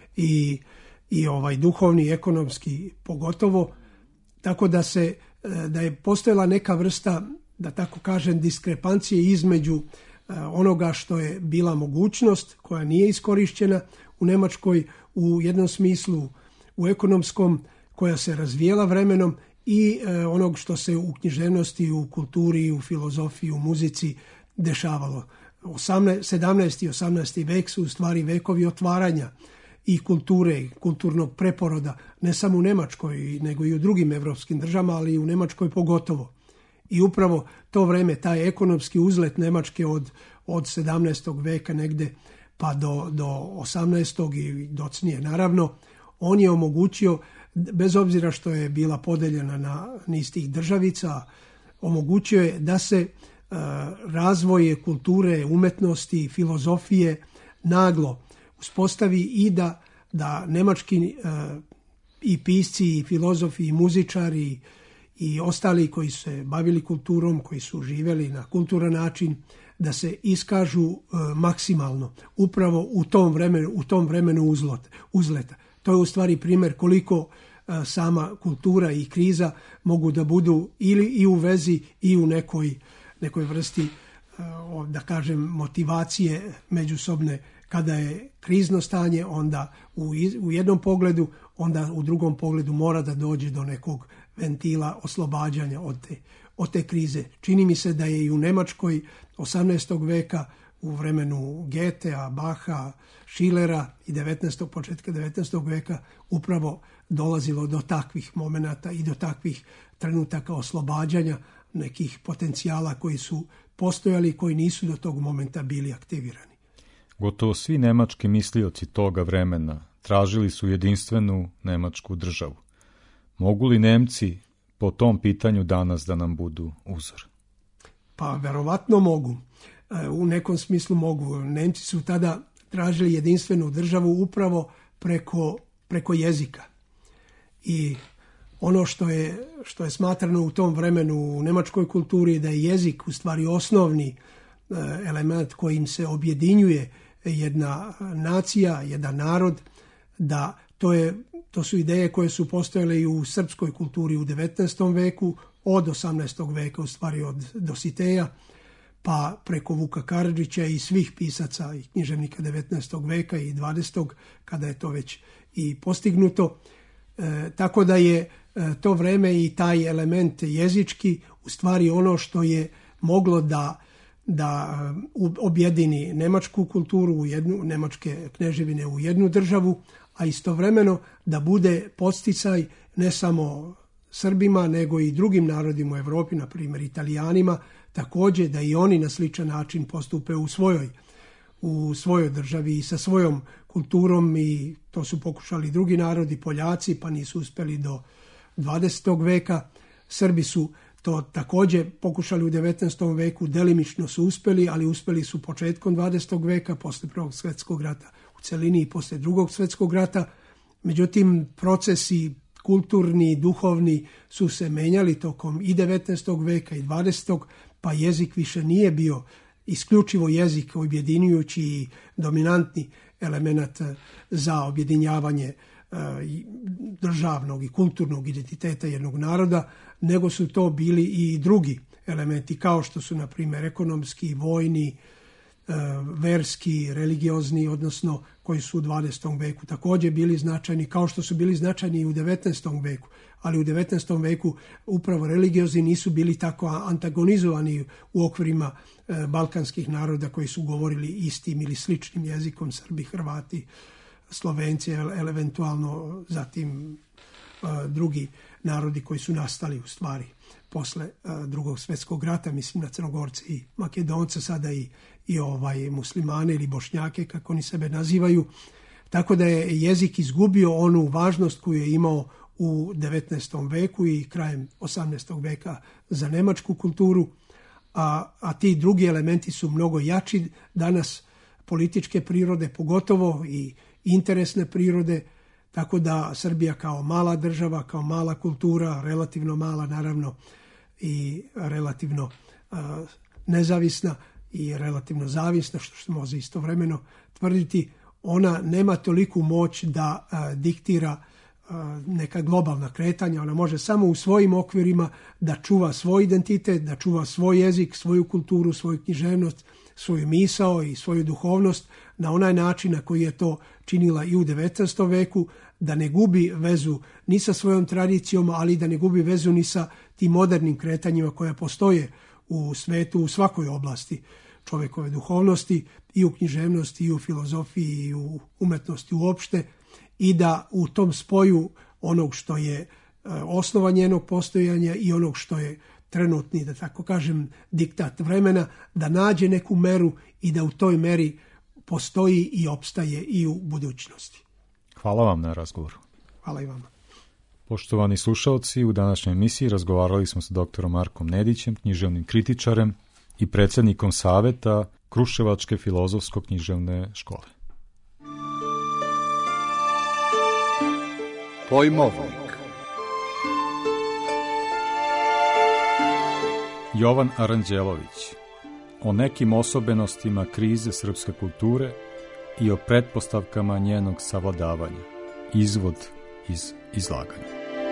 i ovaj duhovni, ekonomski pogotovo, tako da je postojala neka vrsta, da tako kažem, diskrepancije između onoga što je bila mogućnost koja nije iskorišćena u Nemačkoj u jednom smislu, u ekonomskom, koja se razvijela vremenom, i onog što se u književnosti, u kulturi, u filozofiji, u muzici dešavalo. 17. i 18. vek su u stvari vekovi otvaranja i kulture, kulturnog preporoda, ne samo u Nemačkoj, nego i u drugim evropskim državama, ali i u Nemačkoj pogotovo. I upravo to vreme, taj ekonomski uzlet Nemačke od 17. veka negde pa do 18. i docnije naravno, on je omogućio, bez obzira što je bila podeljena na niz tih državica, omogućio je da se razvoje kulture, umetnosti, filozofije naglo uspostavi i da nemački i pisci, i filozofi, i muzičari, i ostali koji su se bavili kulturom, koji su živjeli na kulturan način, da se iskažu maksimalno upravo u tom vremenu uzleta. To je u stvari primjer koliko sama kultura i kriza mogu da budu ili i u vezi i u nekoj vrsti, da kažem, motivacije međusobne. Kada je krizno stanje, onda u jednom pogledu, onda u drugom pogledu mora da dođe do nekog ventila oslobađanja od te krize. Čini mi se da je i u Nemačkoj 18. veka u vremenu Goethea, Bacha, Schillera i početka 19. veka upravo dolazilo do takvih momenata i do takvih trenutaka oslobađanja nekih potencijala koji su postojali i koji nisu do tog momenta bili aktivirani. Gotovo svi nemački mislioci toga vremena tražili su jedinstvenu nemačku državu. Mogu li Nemci po tom pitanju danas da nam budu uzor? Pa verovatno mogu. U nekom smislu mogu. Nemci su tada tražili jedinstvenu državu upravo preko jezika. I ono što je smatrano u tom vremenu u nemačkoj kulturi, da je jezik u stvari osnovni element kojim se objedinjuje jedna nacija, jedan narod, da to su ideje koje su postojale i u srpskoj kulturi u 19. veku, od 18. veka, u stvari od Dositeja, pa preko Vuka Karadžića i svih pisaca i književnika 19. veka i 20. kada je to već i postignuto. Tako da je to vreme i taj element jezički u stvari ono što je moglo da objedini nemačku kulturu, nemačke kneževine u jednu državu, a istovremeno da bude podsticaj ne samo Srbima, nego i drugim narodima u Evropi, na primjer Italijanima, također da i oni na sličan način postupe u svojoj državi i sa svojom kulturom, i to su pokušali drugi narodi, Poljaci, pa nisu uspjeli do 20. veka. Srbi su to također pokušali u 19. veku, delimično su uspjeli, ali uspjeli su početkom 20. veka, posle Prvog svjetskog rata u celini i posle Drugog svjetskog rata. Međutim, procesi kulturni i duhovni su se menjali tokom i 19. veka i 20. pa jezik više nije bio isključivo jezik objedinjujući i dominantni element za objedinjavanje državnog i kulturnog identiteta jednog naroda, nego su to bili i drugi elementi, kao što su, na primjer, ekonomski, vojni, verski, religiozni, odnosno koji su u 20. veku također bili značajni, kao što su bili značajni i u 19. veku. Ali u 19. veku upravo religiozni nisu bili tako antagonizovani u okvirima balkanskih naroda koji su govorili istim ili sličnim jezikom, Srbi, Hrvati, Slovenci, eventualno zatim drugi narodi koji su nastali u stvari posle Drugog svjetskog rata, mislim na Crnogorce i Makedonce, sada i muslimane ili Bošnjake, kako oni sebe nazivaju. Tako da je jezik izgubio onu važnost koju je imao u 19. veku i krajem 18. veka za nemačku kulturu, a ti drugi elementi su mnogo jači danas, političke prirode, pogotovo i interesne prirode, tako da Srbija kao mala država, kao mala kultura, relativno mala naravno i relativno nezavisna i relativno zavisna, što se može istovremeno tvrditi, ona nema toliku moć da diktira neka globalna kretanja. Ona može samo u svojim okvirima da čuva svoj identitet, da čuva svoj jezik, svoju kulturu, svoju književnost, svoju misao i svoju duhovnost na onaj način na koji je to činila i u 19. veku, da ne gubi vezu ni sa svojom tradicijom, ali da ne gubi vezu ni sa tim modernim kretanjima koja postoje u svetu u svakoj oblasti čovjekove duhovnosti, i u književnosti, i u filozofiji, i u umetnosti uopšte, i da u tom spoju onog što je osnova njenog postojanja i onog što je trenutni, da tako kažem, diktat vremena, da nađe neku meru i da u toj meri postoji i opstaje i u budućnosti. Hvala vam na razgovoru. Hvala i vama. Poštovani slušalci, u današnjoj emisiji razgovarali smo sa doktorom Markom Nedićem, književnim kritičarem i predsjednikom Saveta Kruševačke filozofsko-književne škole. Pojmovnik. Jovan Aranđelović o nekim osobenostima krize srpske kulture i o pretpostavkama njenog savladavanja. Izvod iz izlaganja.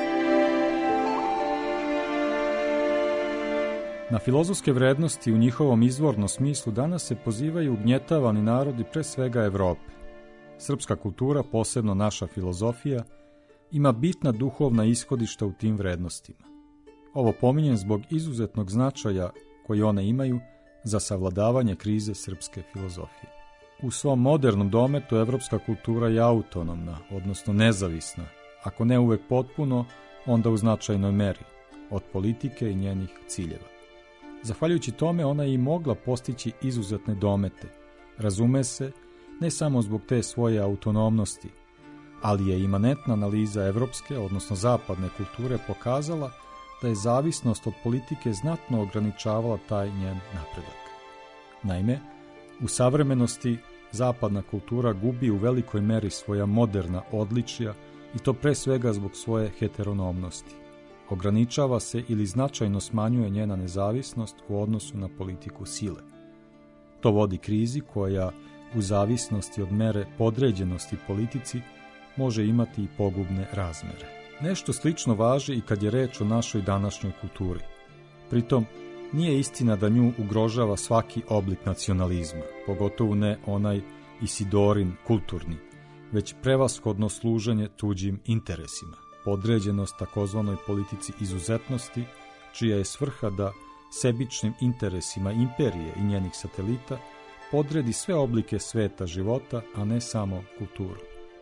Na filozofske vrednosti u njihovom izvornom smislu danas se pozivaju ugnjetavani narodi pre svega Evrope. Srpska kultura, posebno naša filozofija, ima bitna duhovna ishodišta u tim vrednostima. Ovo pominjem zbog izuzetnog značaja koji one imaju za savladavanje krize srpske filozofije. U svom modernom dometu evropska kultura je autonomna, odnosno nezavisna, ako ne uvek potpuno, onda u značajnoj meri, od politike i njenih ciljeva. Zahvaljujući tome, ona je i mogla postići izuzetne domete, razume se, ne samo zbog te svoje autonomnosti, ali je imanentna analiza evropske, odnosno zapadne kulture pokazala da je zavisnost od politike znatno ograničavala taj njen napredak. Naime, u savremenosti zapadna kultura gubi u velikoj meri svoja moderna odličja i to pre svega zbog svoje heteronomnosti. Ograničava se ili značajno smanjuje njena nezavisnost u odnosu na politiku sile. To vodi krizi koja, u zavisnosti od mere podređenosti politici, može imati i pogubne razmere. Nešto slično važi i kad je reč o našoj današnjoj kulturi. Pritom, nije istina da nju ugrožava svaki oblik nacionalizma, pogotovo ne onaj Isidorin kulturni, već prevashodno služenje tuđim interesima, podređenost takozvanoj politici izuzetnosti, čija je svrha da sebičnim interesima imperije i njenih satelita podredi sve oblike sveta života, a ne samo kulturu.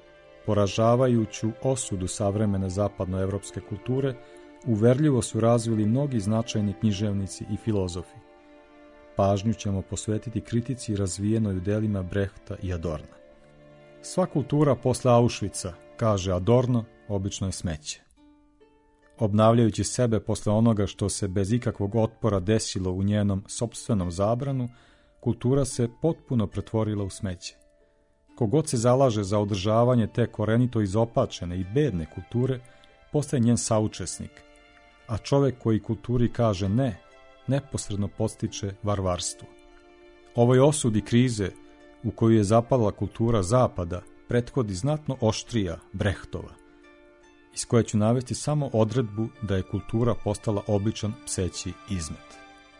Poražavajuću osudu savremene zapadnoevropske kulture uverljivo su razvili mnogi značajni književnici i filozofi. Pažnju ćemo posvetiti kritici razvijenoj u delima Brehta i Adorna. Sva kultura posle Auschwitza, kaže Adorno, obično je smeće. Obnavljajući sebe posle onoga što se bez ikakvog otpora desilo u njenom sopstvenom zabranu, kultura se potpuno pretvorila u smeće. Kogod se zalaže za održavanje te korenito izopačene i bedne kulture, postaje njen saučesnik, a čovek koji kulturi kaže ne, neposredno podstiče varvarstvo. Ovoj osudi krize u koju je zapala kultura Zapada prethodi znatno oštrija Brehtova, iz koje ću navesti samo odredbu da je kultura postala običan pseći izmet.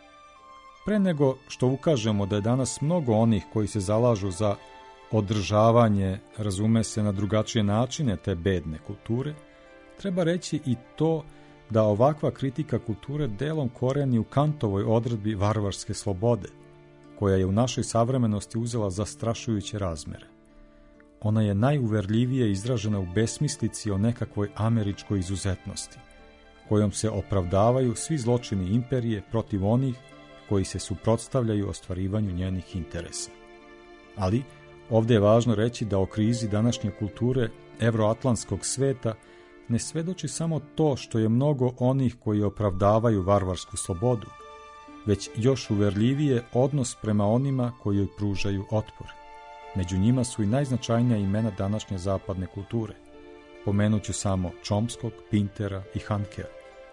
Pre nego što ukažemo da je danas mnogo onih koji se zalažu za održavanje, razume se, na drugačije načine te bedne kulture, treba reći i to da ovakva kritika kulture delom koreni u Kantovoj odredbi varvarske slobode, koja je u našoj savremenosti uzela zastrašujuće razmere. ona je najuverljivije izražena u besmislici o nekakvoj američkoj izuzetnosti, kojom se opravdavaju svi zločini imperije protiv onih koji se suprotstavljaju ostvarivanju njenih interesa. Ali ovdje je važno reći da o krizi današnje kulture evroatlantskog sveta ne svedoči samo to što je mnogo onih koji opravdavaju varvarsku slobodu, već još uverljivije odnos prema onima koji joj pružaju otpor. Među njima su i najznačajnija imena današnje zapadne kulture. Pomenut ću samo Chomskog, Pintera i Handkea.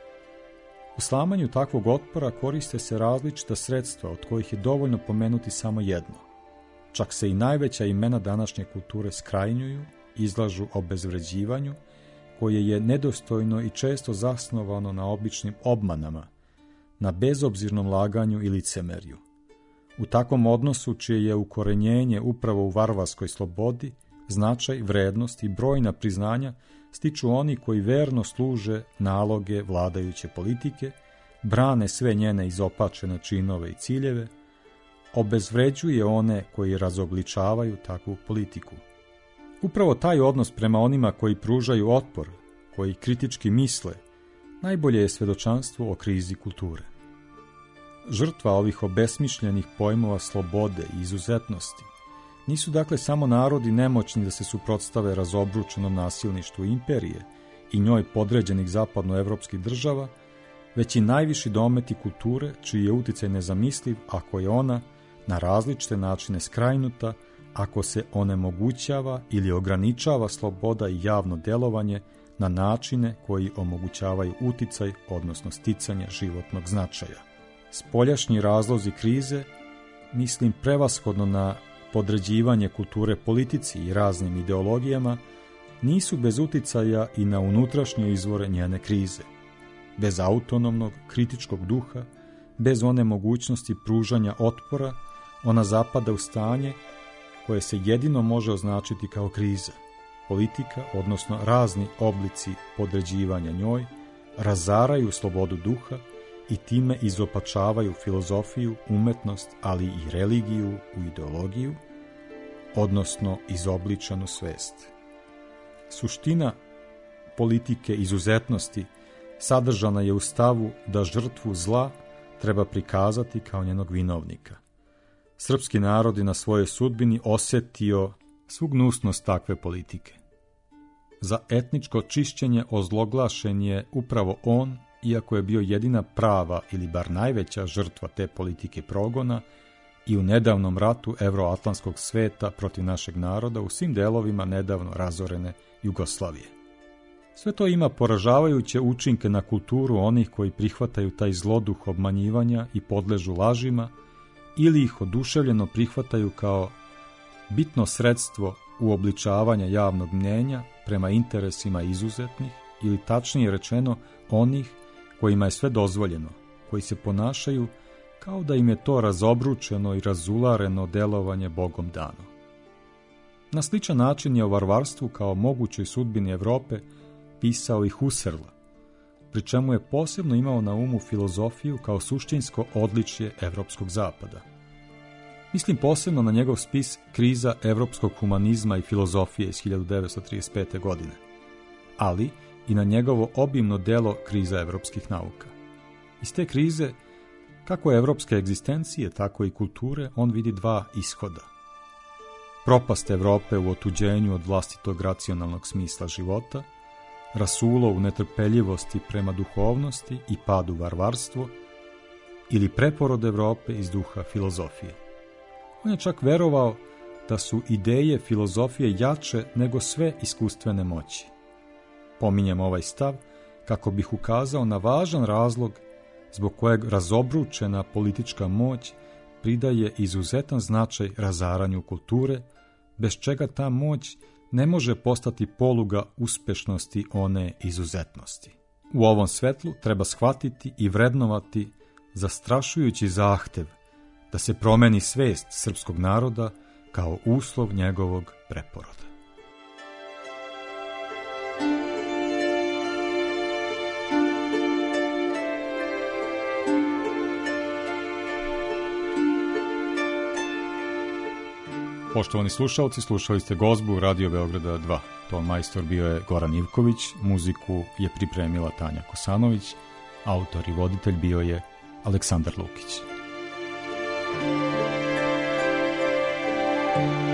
U slamanju takvog otpora koriste se različita sredstva, od kojih je dovoljno pomenuti samo jedno. Čak se i najveća imena današnje kulture skrajnjuju, izlažu obezvređivanju, koje je nedostojno i često zasnovano na običnim obmanama, na bezobzirnom laganju i licemerju. U takvom odnosu, čije je ukorenjenje upravo u varvarskoj slobodi, značaj, vrednost i brojna priznanja stiču oni koji verno služe naloge vladajuće politike, brane sve njene izopačene činove i ciljeve, obezvređuje one koji razobličavaju takvu politiku. Upravo taj odnos prema onima koji pružaju otpor, koji kritički misle, najbolje je svedočanstvo o krizi kulture. Žrtva ovih obesmišljenih pojmova slobode i izuzetnosti nisu dakle samo narodi nemoćni da se suprotstave razobručenom nasilništvu imperije i njoj podređenih zapadnoevropskih država, već i najviši dometi kulture čiji je uticaj nezamisliv ako je ona na različite načine skrajnuta, ako se onemogućava ili ograničava sloboda i javno djelovanje na načine koji omogućavaju uticaj, odnosno sticanje životnog značaja. Spoljašnji razlozi krize, mislim prevashodno na podređivanje kulture politici i raznim ideologijama, nisu bez uticaja i na unutrašnje izvore njene krize. Bez autonomnog, kritičkog duha, bez one mogućnosti pružanja otpora, ona zapada u stanje koje se jedino može označiti kao kriza. Politika, odnosno razni oblici podređivanja njoj, razaraju slobodu duha i time izopačavaju filozofiju, umetnost, ali i religiju u ideologiju, odnosno izobličanu svest. Suština politike izuzetnosti sadržana je u stavu da žrtvu zla treba prikazati kao njenog vinovnika. Srpski narod je na svojoj sudbini osjetio svu gnusnost takve politike. Za etničko čišćenje ozloglašen je upravo on, iako je bio jedina prava ili bar najveća žrtva te politike progona i u nedavnom ratu evroatlantskog sveta protiv našeg naroda u svim delovima nedavno razorene Jugoslavije. Sve to ima poražavajuće učinke na kulturu onih koji prihvataju taj zloduh obmanjivanja i podležu lažima ili ih oduševljeno prihvataju kao bitno sredstvo uobličavanja javnog mnjenja prema interesima izuzetnih ili tačnije rečeno onih kojima je sve dozvoljeno, koji se ponašaju kao da im je to razobručeno i razulareno delovanje Bogom dano. Na sličan način je o varvarstvu kao mogućoj sudbini Evrope pisao i Husserl, pri čemu je posebno imao na umu filozofiju kao suštinsko odličje evropskog zapada. Mislim posebno na njegov spis Kriza evropskog humanizma i filozofije iz 1935. godine, ali i na njegovo obimno delo Kriza evropskih nauka. Iz te krize, kako evropske egzistencije, tako i kulture, on vidi dva ishoda. Propast Evrope u otuđenju od vlastitog racionalnog smisla života, rasulo u netrpeljivosti prema duhovnosti i padu varvarstvo, ili preporod Evrope iz duha filozofije. On je čak verovao da su ideje filozofije jače nego sve iskustvene moći. Pominjem ovaj stav kako bih ukazao na važan razlog zbog kojeg razobručena politička moć pridaje izuzetan značaj razaranju kulture, bez čega ta moć ne može postati poluga uspešnosti one izuzetnosti. U ovom svetlu treba shvatiti i vrednovati zastrašujući zahtev da se promeni svest srpskog naroda kao uslov njegovog preporoda. Poštovani slušalci, slušali ste Gozbu Radio Beograda 2. Ton majstor bio je Goran Ivković, muziku je pripremila Tanja Kosanović, autor i voditelj bio je Aleksandar Lukić.